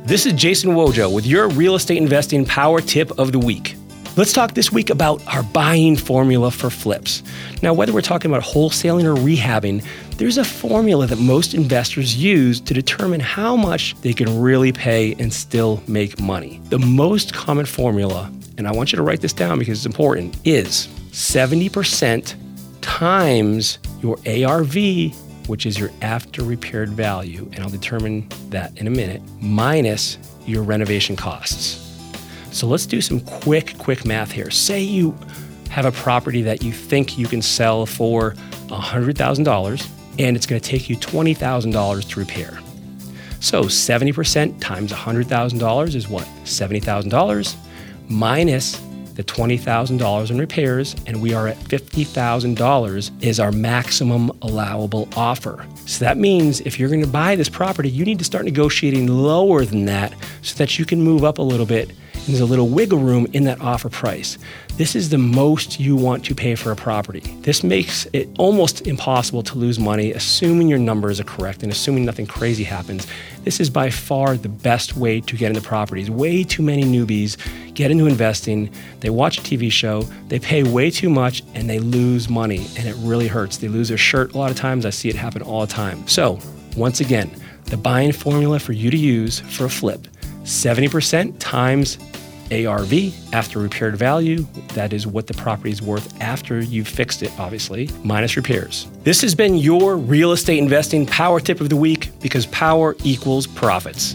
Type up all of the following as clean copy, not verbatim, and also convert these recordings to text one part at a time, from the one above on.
This is Jason Wojo with your real estate investing power tip of the week. Let's talk this week about our buying formula for flips. Now, whether we're talking about wholesaling or rehabbing, there's a formula that most investors use to determine how much they can really pay and still make money. The most common formula, and I want you to write this down because it's important, is 70% times your ARV, which is your after repaired value, and I'll determine that in a minute, minus your renovation costs. So let's do some quick math here. Say you have a property that you think you can sell for $100,000 and it's going to take you $20,000 to repair. So 70% times $100,000 is what? $70,000 minus the $20,000 in repairs, and we are at $50,000 is our maximum allowable offer. So that means if you're going to buy this property, you need to start negotiating lower than that so that you can move up a little bit. And there's a little wiggle room in that offer price. This is the most you want to pay for a property. This makes it almost impossible to lose money, assuming your numbers are correct and assuming nothing crazy happens. This is by far the best way to get into properties. Way too many newbies get into investing, they watch a TV show, they pay way too much, and they lose money, and it really hurts. They lose their shirt a lot of times. I see it happen all the time. So, once again, the buying formula for you to use for a flip, 70% times ARV, after repaired value, that is what the property is worth after you've fixed it, obviously, minus repairs. This has been your real estate investing power tip of the week, because power equals profits.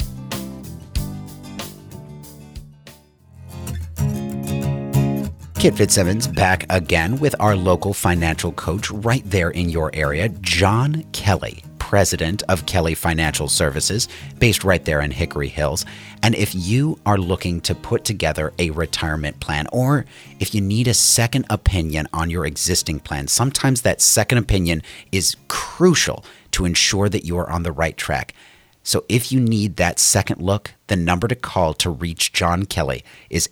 Kit Fitzsimmons back again with our local financial coach right there in your area, John Kelly, president of Kelly Financial Services, based right there in Hickory Hills. And if you are looking to put together a retirement plan, or if you need a second opinion on your existing plan, sometimes that second opinion is crucial to ensure that you are on the right track. So if you need that second look, the number to call to reach John Kelly is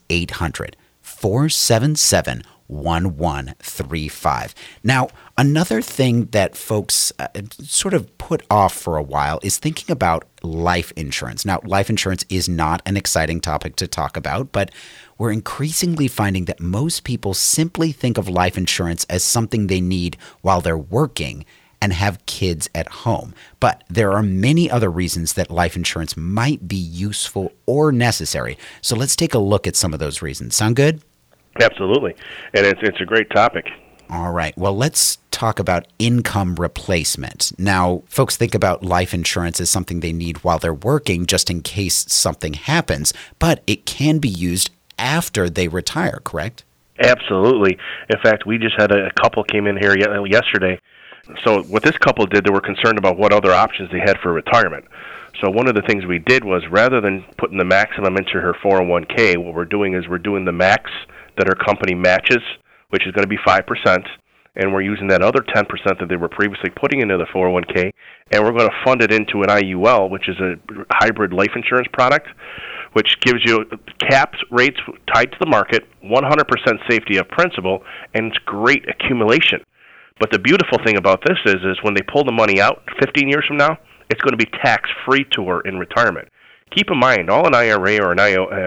800-477-1135. Now, another thing that folks sort of put off for a while is thinking about life insurance. Now, life insurance is not an exciting topic to talk about, but we're increasingly finding that most people simply think of life insurance as something they need while they're working and have kids at home. But there are many other reasons that life insurance might be useful or necessary. So let's take a look at some of those reasons. Sound good? Absolutely. And it's a great topic. All right. Well, let's talk about income replacement. Now, folks think about life insurance as something they need while they're working just in case something happens, but it can be used after they retire, correct? Absolutely. In fact, we just had a couple came in here yesterday. So what this couple did, they were concerned about what other options they had for retirement. So one of the things we did was, rather than putting the maximum into her 401k, what we're doing is we're doing the max that her company matches, which is going to be 5%, and we're using that other 10% that they were previously putting into the 401k, and we're going to fund it into an IUL, which is a hybrid life insurance product, which gives you capped rates tied to the market, 100% safety of principal, and it's great accumulation. But the beautiful thing about this is when they pull the money out 15 years from now, it's going to be tax-free to her in retirement. Keep in mind, all an IRA or an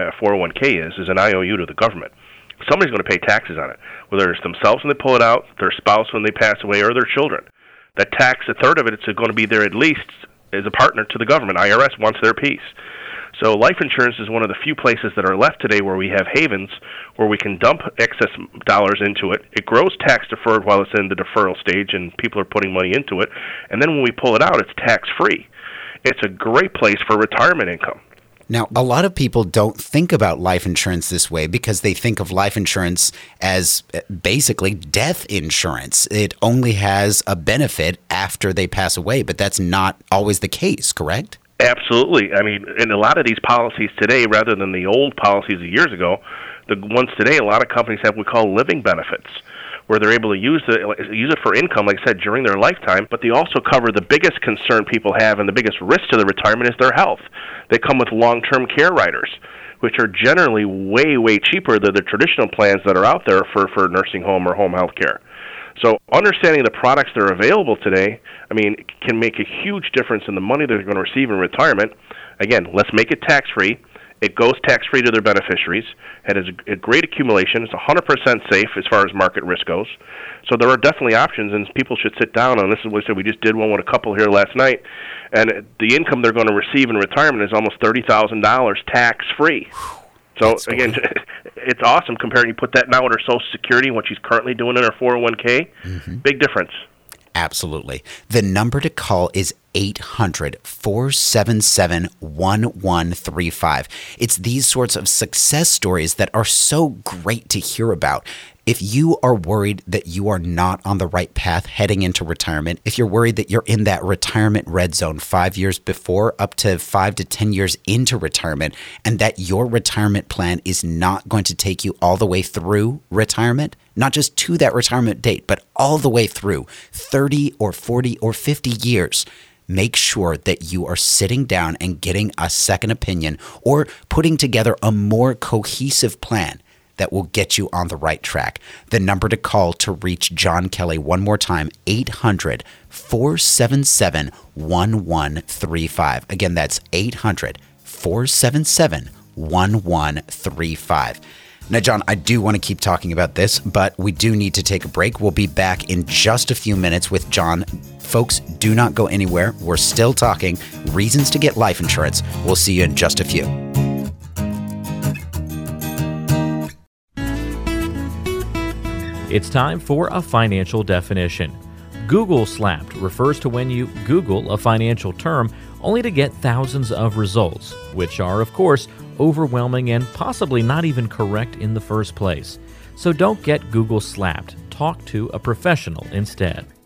401k is an IOU to the government. Somebody's going to pay taxes on it, whether it's themselves when they pull it out, their spouse when they pass away, or their children. That tax, a third of it, it's going to be there at least as a partner to the government. IRS wants their piece. So life insurance is one of the few places that are left today where we have havens where we can dump excess dollars into it. It grows tax deferred while it's in the deferral stage and people are putting money into it. And then when we pull it out, it's tax free. It's a great place for retirement income. Now, a lot of people don't think about life insurance this way because they think of life insurance as basically death insurance. It only has a benefit after they pass away, but that's not always the case, correct? Absolutely. I mean, in a lot of these policies today, rather than the old policies of years ago, the ones today, a lot of companies have what we call living benefits, where they're able to use it for income, like I said, during their lifetime, but they also cover the biggest concern people have and the biggest risk to their retirement is their health. They come with long-term care riders, which are generally way, way cheaper than the traditional plans that are out there for nursing home or home health care. So understanding the products that are available today, can make a huge difference in the money they're going to receive in retirement. Again, let's make it tax-free. It goes tax-free to their beneficiaries. It is a great accumulation. It's 100% safe as far as market risk goes. So there are definitely options, and people should sit down. And this is what I said. We just did one with a couple here last night, and the income they're going to receive in retirement is almost $30,000 tax-free. So, again, it's awesome comparing. You put that now with her Social Security and what she's currently doing in her 401k. Mm-hmm. Big difference. Absolutely. The number to call is 800-477-1135. It's these sorts of success stories that are so great to hear about. If you are worried that you are not on the right path heading into retirement, if you're worried that you're in that retirement red zone 5 years before, up to 5 to 10 years into retirement, and that your retirement plan is not going to take you all the way through retirement, not just to that retirement date, but all the way through 30 or 40 or 50 years, make sure that you are sitting down and getting a second opinion or putting together a more cohesive plan that will get you on the right track. The number to call to reach John Kelly, one more time, 800-477-1135. Again, that's 800-477-1135. Now, John, I do want to keep talking about this, but we do need to take a break. We'll be back in just a few minutes with John. Folks, do not go anywhere. We're still talking reasons to get life insurance. We'll see you in just a few. It's time for a financial definition. Google slapped refers to when you Google a financial term only to get thousands of results, which are, of course, overwhelming and possibly not even correct in the first place. So don't get Google slapped. Talk to a professional instead.